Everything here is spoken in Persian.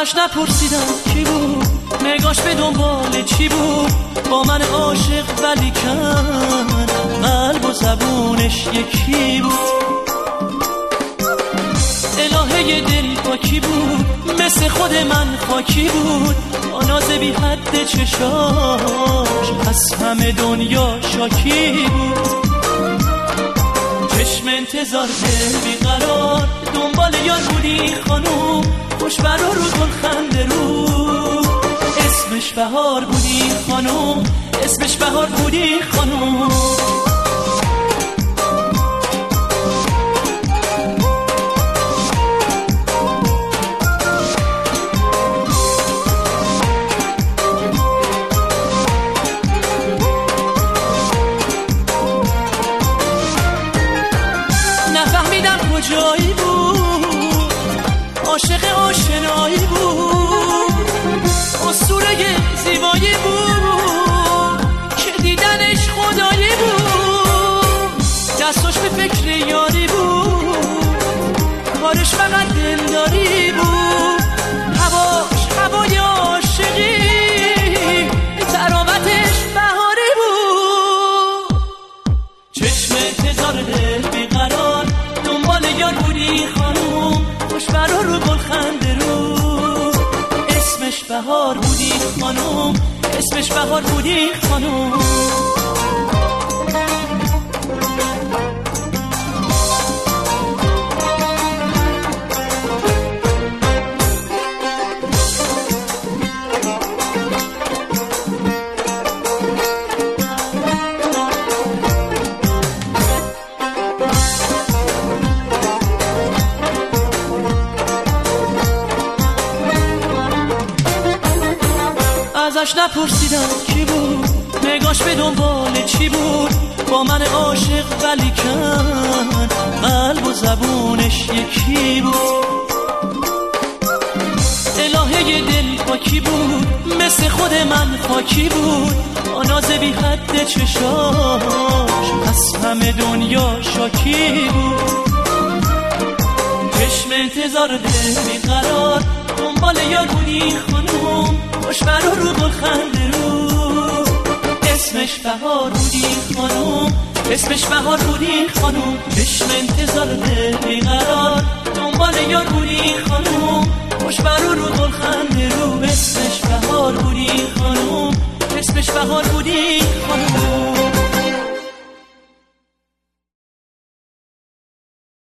ازش نپرسیدم کی بود، نگاش به دنبال چی بود، با من عاشق ولی کن قلب و زبونش یکی بود. الهه دل پاکی بود، مثل خود من خاکی بود، با ناز بی حد چشاش از همه دنیا شاکی بود. چشم انتظار دل بیقرار، دنبال یار بودی خانوم، خوش برا رو گل خنده رو، اسمش بهار بودی خانوم، اسمش بهار بودی خانوم. نفهمیدم کجایی بود، عاشق آشنایی بود، اسطوره زیبایی بود که دیدنش خدایی بود، دستاش به فکر یاری بود، کارش فقط دلداری بود، هواش هوای عاشقی، تراوتش بهاری بود. چشم انتظار دل بیقرار، دنبال یار بودی خانوم، خوش برا رو گل خنده رو، اسمش بهار بودی خانوم، اسمش بهار بودی خانوم. ازش نپرسیدم کی بود، نگاش به دنبال چی بود، با من عاشق ولی کن قلب و زبونش یکی بود. الهه دل پاکی بود، مثل خود من خاکی بود، با ناز بی حد چشاش از همه دنیا شاکی بود. چشم انتظار دل بیقرار، دنبال یار بودی خانوم، خوش برا رو گل خنده رو، اسمش بهار بودی خانوم، اسمش بهار بودی خانوم. چشم انتظار دل بیقرار، دنبال یار بودی خانوم، خوش برا رو گل خنده رو، اسمش بهار بودی خانوم، اسمش بهار بودی خانوم.